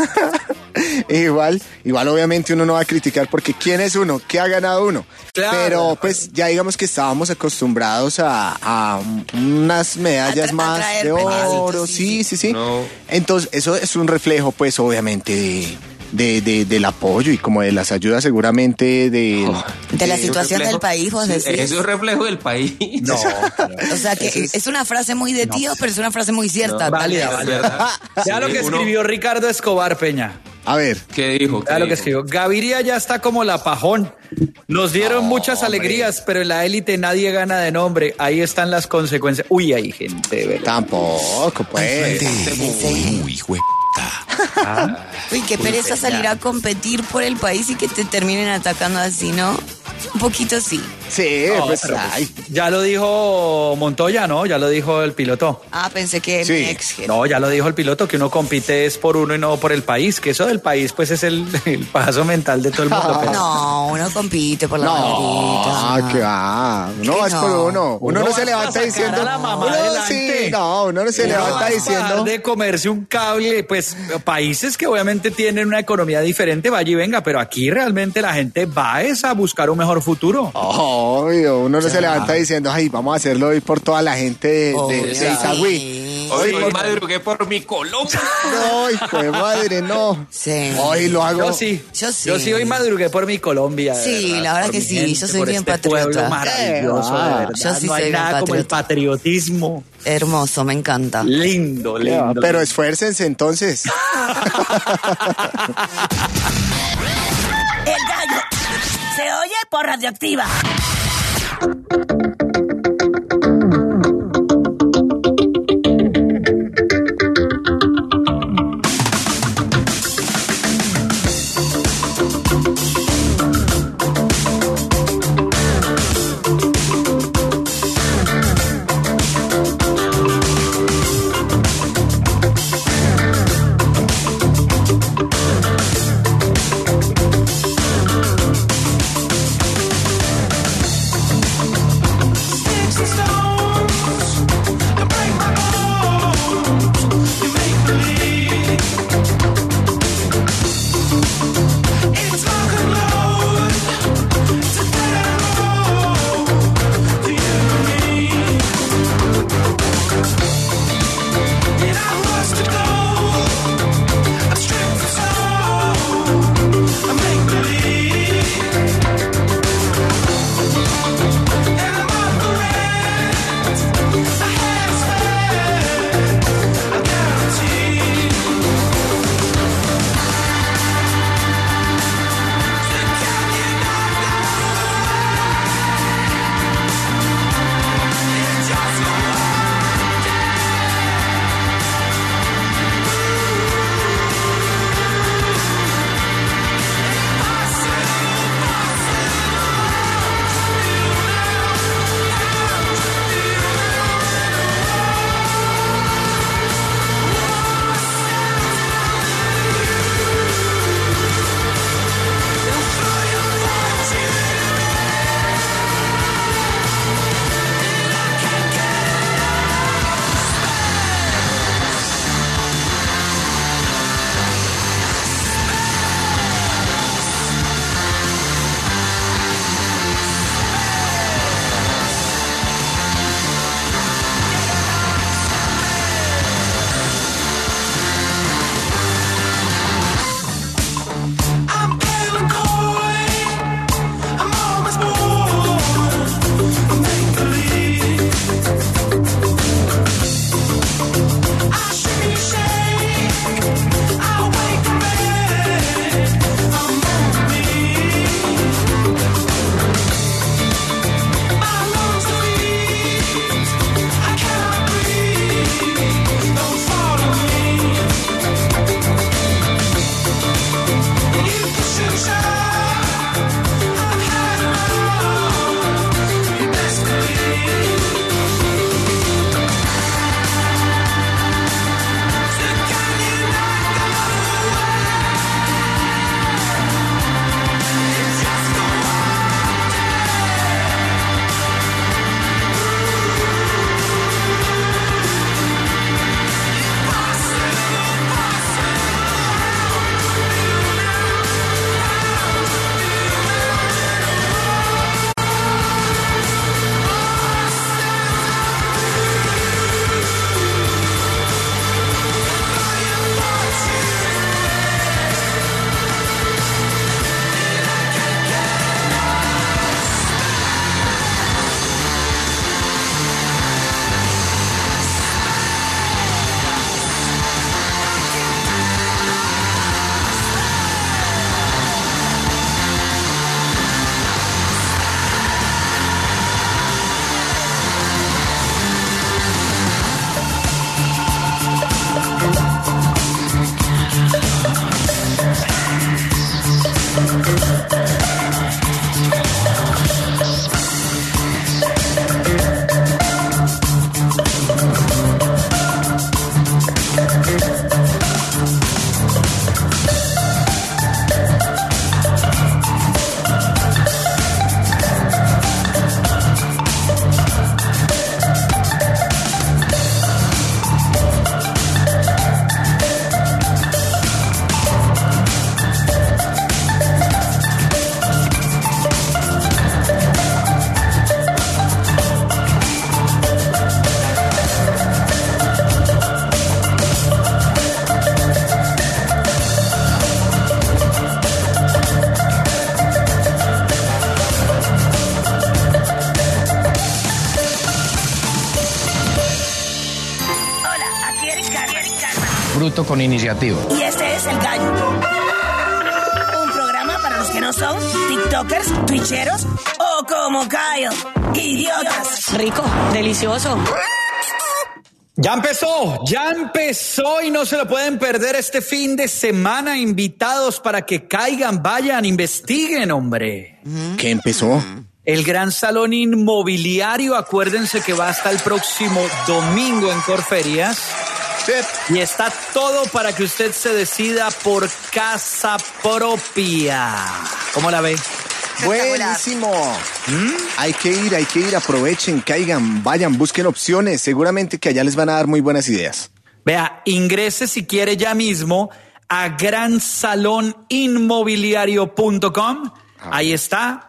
igual, igual obviamente uno no va a criticar porque ¿quién es uno? ¿Qué ha ganado uno? Claro. Pero pues ya digamos que estábamos acostumbrados a, a unas medallas A tra- a más traer de premiaditos, oro, sí, sí, sí, sí. No. Entonces eso es un reflejo pues obviamente de, de- de- del apoyo y como de las ayudas seguramente de... De la Eso es situación reflejo- del país, vos Sí, decís. Eso es reflejo del país. No. O sea que es, una frase muy de tío, pero es una frase muy cierta. tal Válida, vez. válida. ¿Verdad? Ya Sí, lo que uno- escribió Ricardo Escobar Peña. A ver, ¿Qué dijo? ¿Qué Ya lo que dijo? escribió. Gaviria ya está como la pajón. Nos dieron muchas alegrías, pero en la élite nadie gana de nombre. Ahí están las consecuencias. Uy, hay gente, de ¿verdad? tampoco pues. muy jue... Uy, qué pereza salir a competir por el país y que te terminen atacando así, ¿no? Un poquito sí. Sí, No, pues, pero, ay, ya lo dijo Montoya, ¿no? Ya lo dijo el piloto. Ah, pensé que Sí. mi ex jefe. No, ya lo dijo el piloto, que uno compite es por uno y no por el país. Que eso del país, pues, es el, el paso mental de todo el mundo. pero- No, uno compite por la no, banderita. que va. Uno ¿Qué va no? por uno. Uno, Uno no va se a levanta sacar diciendo. a la mamá uno, adelante. sí, no, uno no se Uno levanta va a diciendo. parar de comerse un cable, pues países que obviamente tienen una economía diferente, vaya y venga, pero aquí realmente la gente va es a buscar un mejor futuro. Obvio, uno no se levanta diciendo, ay, vamos a hacerlo hoy por toda la gente de, de, Obvio, de Itagüí. sí. Hoy Hoy por- madrugué por mi Colombia. No, hijo de madre, no. Sí. Hoy lo hago. Yo sí, Yo sí. Yo sí hoy madrugué por mi Colombia. de Sí, la verdad por que mi sí, gente, yo soy por bien este patriota. pueblo maravilloso, de Ah, verdad. yo sí no hay soy bien nada como el patriota. patriotismo. Hermoso, me encanta. Lindo, lindo. Pero esfuércense entonces. El gallo se oye por Radioactiva. voto con iniciativa. Y este es El Gallo. Un programa para los que no son tiktokers, twitcheros o como Kyle, idiotas. Rico, delicioso. Ya empezó, ya empezó y no se lo pueden perder este fin de semana. Invitados para que caigan, vayan, investiguen, hombre. ¿Qué empezó? El Gran Salón Inmobiliario, acuérdense que va hasta el próximo domingo en Corferias. Y está todo para que usted se decida por casa propia. ¿Cómo la ve? Buenísimo. ¿Mm? Hay que ir, hay que ir, aprovechen, caigan, vayan, busquen opciones. Seguramente que allá les van a dar muy buenas ideas. Vea, ingrese si quiere ya mismo a gran salón inmobiliario punto com. Ahí está.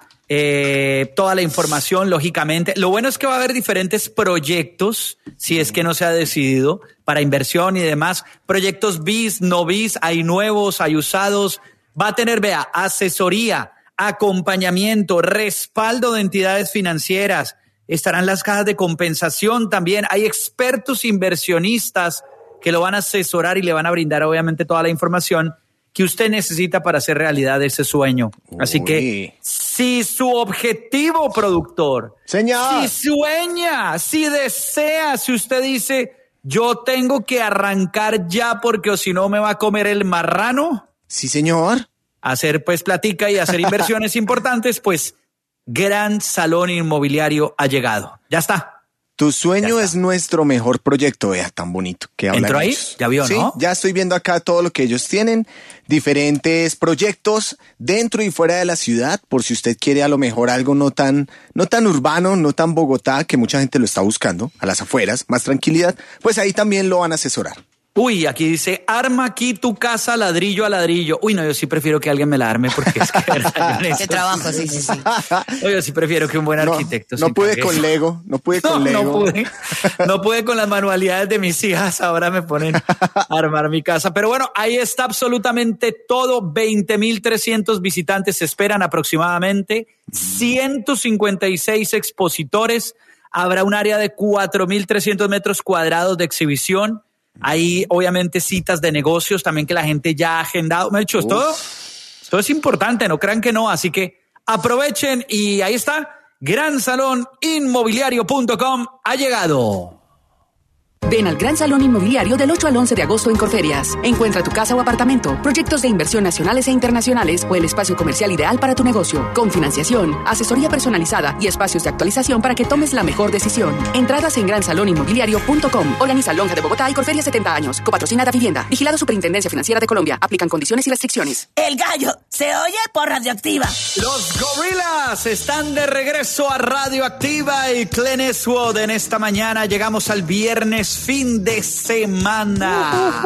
Eh, toda la información, lógicamente. Lo bueno es que va a haber diferentes proyectos, si es que no se ha decidido, para inversión y demás. Proyectos bis, no bis, hay nuevos, hay usados. Va a tener, vea, asesoría, acompañamiento, respaldo de entidades financieras. Estarán las cajas de compensación también. Hay expertos inversionistas que lo van a asesorar y le van a brindar, obviamente, toda la información que usted necesita para hacer realidad ese sueño. Así Uy. que si su objetivo, productor, Señor. si sueña, si desea, si usted dice, yo tengo que arrancar ya porque o si no me va a comer el marrano. Sí, señor. Hacer pues platica y hacer inversiones importantes, pues Gran Salón Inmobiliario ha llegado. Ya está. Tu sueño es nuestro mejor proyecto, vea, tan bonito. Que hablan ¿Entró ahí? ellos. Ya vio, sí, ¿no? Ya estoy viendo acá todo lo que ellos tienen, diferentes proyectos dentro y fuera de la ciudad, por si usted quiere a lo mejor algo no tan, no tan urbano, no tan Bogotá, que mucha gente lo está buscando, a las afueras, más tranquilidad, pues ahí también lo van a asesorar. Uy, aquí dice, arma aquí tu casa ladrillo a ladrillo. Uy, no, yo sí prefiero que alguien me la arme porque es que verdad, yo Qué trabajo, sí, sí, sí. No, yo sí prefiero que un buen No, arquitecto. no se pude encargue. con Lego, no pude No, con Lego. no pude. No pude con las manualidades de mis hijas. Ahora me ponen a armar mi casa. Pero bueno, ahí está absolutamente todo. veinte mil trescientos visitantes se esperan aproximadamente. ciento cincuenta y seis expositores. Habrá un área de cuatro mil trescientos metros cuadrados de exhibición. Hay obviamente citas de negocios también que la gente ya ha agendado. Me ha dicho, esto, esto es importante, no crean que no. Así que aprovechen y ahí está. gran salón inmobiliario punto com ha llegado. Ven al Gran Salón Inmobiliario del ocho al once de agosto en Corferias. Encuentra tu casa o apartamento, proyectos de inversión nacionales e internacionales o el espacio comercial ideal para tu negocio. Con financiación, asesoría personalizada y espacios de actualización para que tomes la mejor decisión. Entradas en gran salón inmobiliario punto com. Organiza Lonja de Bogotá y Corferias setenta años. Copatrocina Da Vivienda. Vigilado Superintendencia Financiera de Colombia. Aplican condiciones y restricciones. El Gallo se oye por Radioactiva. Los Gorillaz están de regreso a Radioactiva y Clint Eastwood en esta mañana. Llegamos al viernes, fin de semana.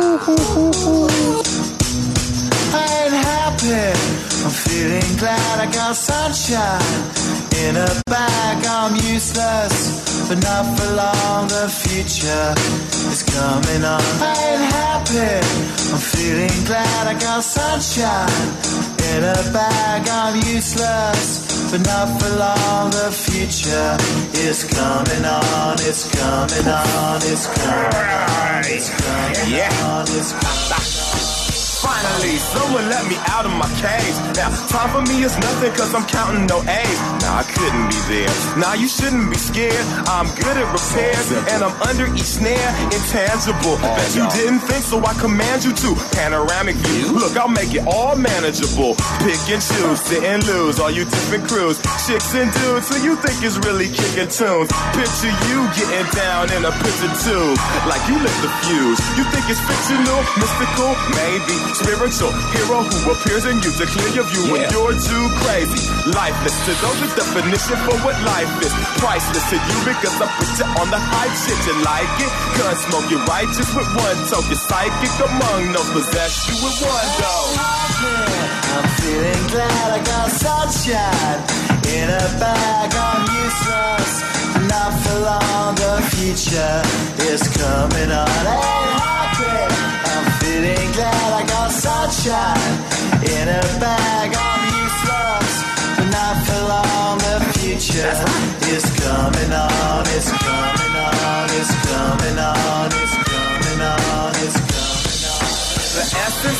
I ain't happy, I'm feeling glad I got sunshine in a bag. I'm useless, but not for long. The future is coming on. I ain't happy, I'm feeling glad I got sunshine in a bag. I'm useless, but not for long. The future is coming on. It's coming on. It's coming on. It's coming on. It's coming on. Finally, someone let me out of my cage. Now, time for me is nothing cause I'm counting no A's. Nah, I couldn't be there. Nah, you shouldn't be scared. I'm good at repairs and I'm under each snare. Intangible. Bet you didn't think, so I command you to. Panoramic view. Look, I'll make it all manageable. Pick and choose, sit and lose. All you different crews, chicks and dudes who you think is really kicking tunes. Picture you getting down in a picture tube. Like you lit the fuse. You think it's fictional, mystical, maybe. Spiritual hero who appears in you to clear your view when you're too crazy. Lifeless to those, the definition for what life is. Priceless to you because I put you on the hype shit. You like it? Gun smoke, you're righteous with one toke. You're psychic among no possess you with one though. I'm feeling glad I got sunshine in a bag. I'm useless, not for long. The future is coming on. Ain't happy. I'm feeling glad I got sunshine in a bag. I'm useless, but not for long. The future is coming on. It's coming on. It's coming on. It's coming on. It's coming on.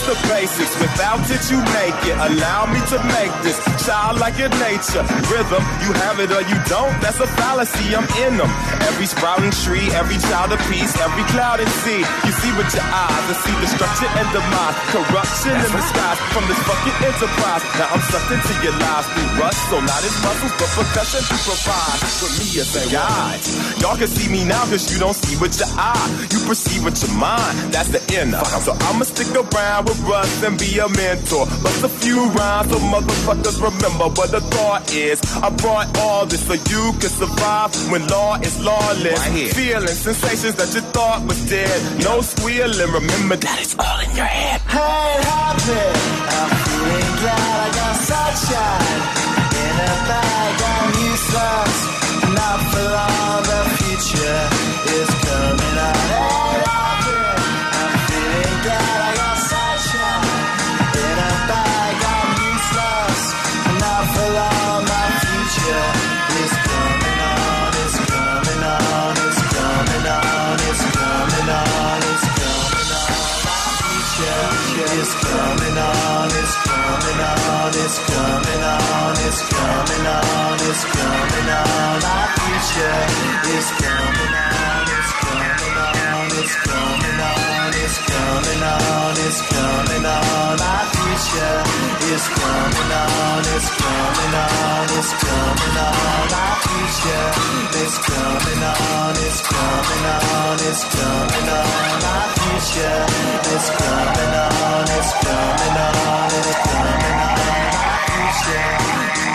the basics. Without it, you make it. Allow me to make this childlike in nature. Rhythm, you have it or you don't. That's a fallacy. I'm in them. Every sprouting tree, every child of peace, every cloud and sea. You see with your eyes and see destruction and demise, corruption in the skies from this fucking enterprise. Now I'm sucked into your lives through rust, so not as muscles but percussion to provide for me as a guide. Y'all can see me now cause you don't see with your eye. You perceive with your mind, that's the inner. So I'ma stick around with Russ and be a mentor. Bust a few rhymes so motherfuckers remember what the thought is. I brought all this so you can survive when law is lawless. Right, feeling sensations that you thought was dead. No squealing, remember that it's all in your head. Hey, happy, I'm feeling glad I got sunshine in a bag. I'm useless, not for long. The future is coming on. Hey, happy, I'm feeling glad I got sunshine in a bag. I'm useless, not for long. My future is coming on. It's coming on. It's coming on. It's coming on. It's coming on. It's coming on, it's coming on, it's coming on, it's coming on, it's coming on. My future is coming on, it's coming on, it's coming on, it's coming on, it's coming on. My future is coming on, it's coming on, it's coming on. My future is coming on, it's coming on, it's coming on. My future is coming on, it's coming on, it's coming on. My future.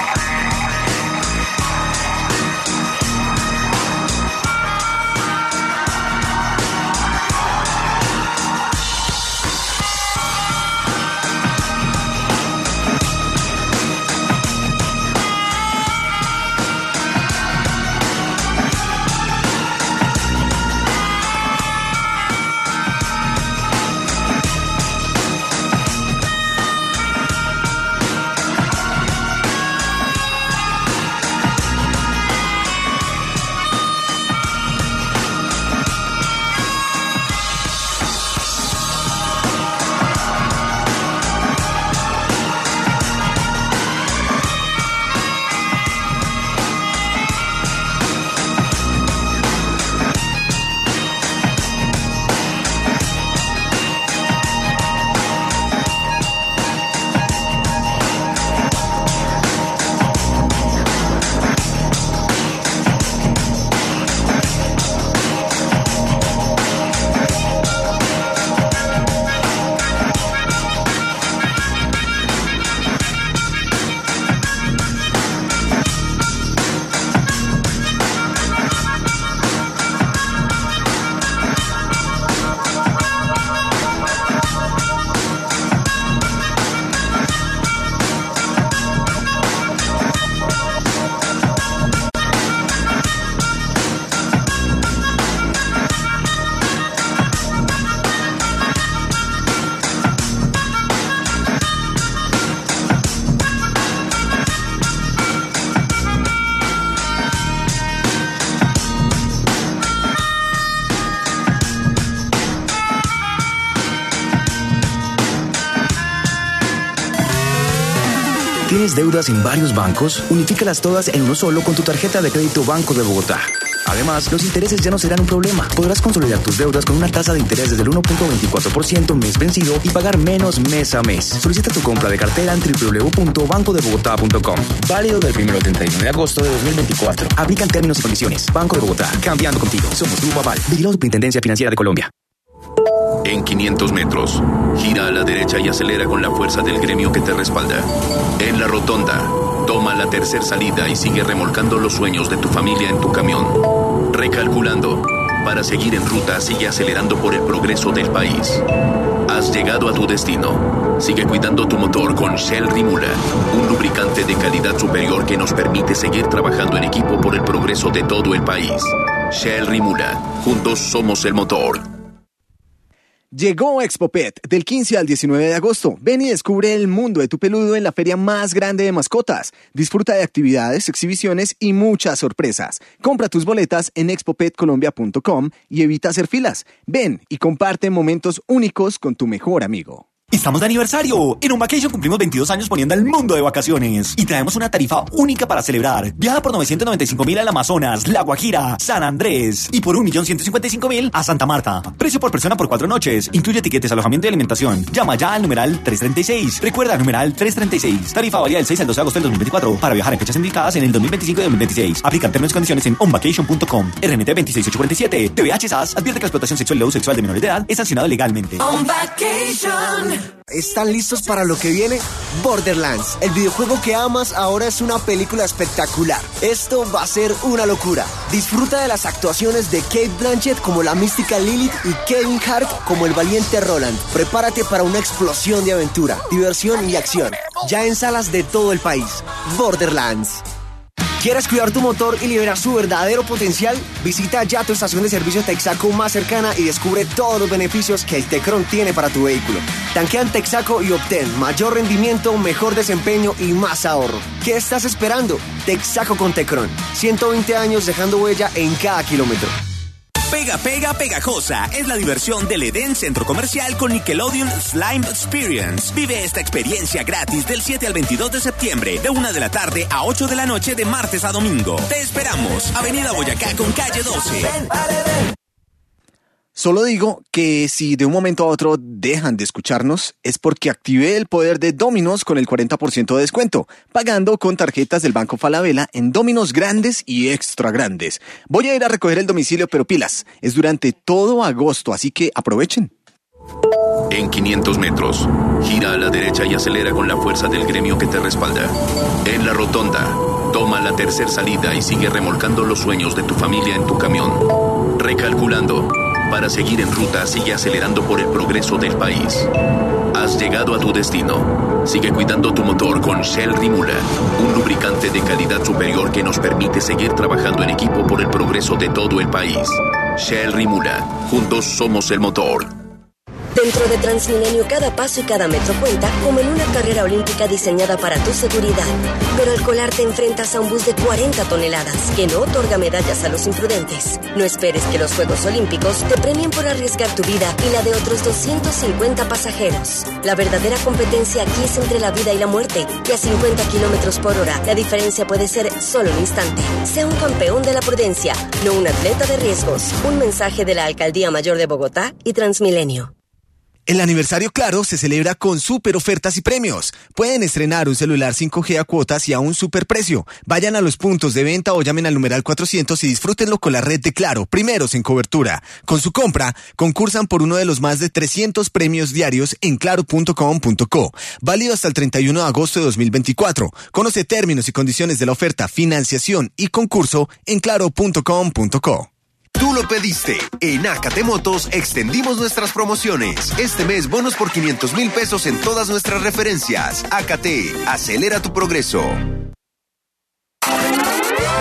¿Tienes deudas en varios bancos? Unifícalas todas en uno solo con tu tarjeta de crédito Banco de Bogotá. Además, los intereses ya no serán un problema. Podrás consolidar tus deudas con una tasa de interés desde el uno punto veinticuatro por ciento mes vencido y pagar menos mes a mes. Solicita tu compra de cartera en doble u doble u doble u punto banco de bogotá punto com. Válido del primero al treinta y uno de agosto de dos mil veinticuatro. Aplican términos y condiciones. Banco de Bogotá. Cambiando contigo. Somos Grupo Aval. Vigilado Superintendencia Financiera de Colombia. En quinientos metros, gira a la derecha y acelera con la fuerza del gremio que te respalda. En la rotonda, toma la tercera salida y sigue remolcando los sueños de tu familia en tu camión. Recalculando, para seguir en ruta, sigue acelerando por el progreso del país. Has llegado a tu destino. Sigue cuidando tu motor con Shell Rimula, un lubricante de calidad superior que nos permite seguir trabajando en equipo por el progreso de todo el país. Shell Rimula, juntos somos el motor. Llegó ExpoPet del quince al diecinueve de agosto. Ven y descubre el mundo de tu peludo en la feria más grande de mascotas. Disfruta de actividades, exhibiciones y muchas sorpresas. Compra tus boletas en expo pet colombia punto com y evita hacer filas. Ven y comparte momentos únicos con tu mejor amigo. Estamos de aniversario. En OnVacation cumplimos veintidós años poniendo al mundo de vacaciones. Y traemos una tarifa única para celebrar. Viaja por novecientos noventa y cinco mil al Amazonas, La Guajira, San Andrés. Y por un millón ciento cincuenta y cinco mil a Santa Marta. Precio por persona por cuatro noches. Incluye tiquetes, alojamiento y alimentación. Llama ya al numeral trescientos treinta y seis. Recuerda, numeral trescientos treinta y seis. Tarifa válida del seis al doce de agosto del dos mil veinticuatro. Para viajar en fechas indicadas en el dos mil veinticinco y dos mil veintiséis. Aplican términos y condiciones en onvacation punto com. R M T veintiséis ocho cuarenta y siete. T V H S A S advierte que la explotación sexual y el abuso sexual de menores de edad es sancionado legalmente. On vacation. ¿Están listos para lo que viene? Borderlands, el videojuego que amas, ahora es una película espectacular. Esto va a ser una locura. Disfruta de las actuaciones de Cate Blanchett como la mística Lilith y Kevin Hart como el valiente Roland. Prepárate para una explosión de aventura, diversión y acción. Ya en salas de todo el país. Borderlands. ¿Quieres cuidar tu motor y liberar su verdadero potencial? Visita ya tu estación de servicio Texaco más cercana y descubre todos los beneficios que el Tecron tiene para tu vehículo. Tanquea en Texaco y obtén mayor rendimiento, mejor desempeño y más ahorro. ¿Qué estás esperando? Texaco con Tecron. ciento veinte años dejando huella en cada kilómetro. Pega Pega Pegajosa es la diversión del Edén Centro Comercial con Nickelodeon Slime Experience. Vive esta experiencia gratis del siete al veintidós de septiembre, de una de la tarde a ocho de la noche de martes a domingo. Te esperamos, Avenida Boyacá con calle doce. Solo digo que si de un momento a otro dejan de escucharnos es porque activé el poder de Domino's con el cuarenta por ciento de descuento, pagando con tarjetas del Banco Falabella en Domino's grandes y extra grandes. Voy a ir a recoger el domicilio, pero pilas, es durante todo agosto, así que aprovechen. En quinientos metros, gira a la derecha y acelera con la fuerza del gremio que te respalda. En la rotonda, toma la tercera salida y sigue remolcando los sueños de tu familia en tu camión. Recalculando. Para seguir en ruta, sigue acelerando por el progreso del país. Has llegado a tu destino. Sigue cuidando tu motor con Shell Rimula, un lubricante de calidad superior que nos permite seguir trabajando en equipo por el progreso de todo el país. Shell Rimula, juntos somos el motor. Dentro de Transmilenio, cada paso y cada metro cuenta, como en una carrera olímpica diseñada para tu seguridad. Pero al colar te enfrentas a un bus de cuarenta toneladas, que no otorga medallas a los imprudentes. No esperes que los Juegos Olímpicos te premien por arriesgar tu vida y la de otros doscientos cincuenta pasajeros. La verdadera competencia aquí es entre la vida y la muerte, y a cincuenta kilómetros por hora, la diferencia puede ser solo un instante. Sea un campeón de la prudencia, no un atleta de riesgos. Un mensaje de la Alcaldía Mayor de Bogotá y Transmilenio. El aniversario Claro se celebra con super ofertas y premios. Pueden estrenar un celular cinco G a cuotas y a un super precio. Vayan a los puntos de venta o llamen al numeral cuatrocientos y disfrútenlo con la red de Claro, primeros en cobertura. Con su compra, concursan por uno de los más de trescientos premios diarios en claro punto com punto co. Válido hasta el treinta y uno de agosto de dos mil veinticuatro. Conoce términos y condiciones de la oferta, financiación y concurso en claro punto com punto co. Tú lo pediste. En A K T Motos extendimos nuestras promociones. Este mes bonos por quinientos mil pesos en todas nuestras referencias. A K T, acelera tu progreso.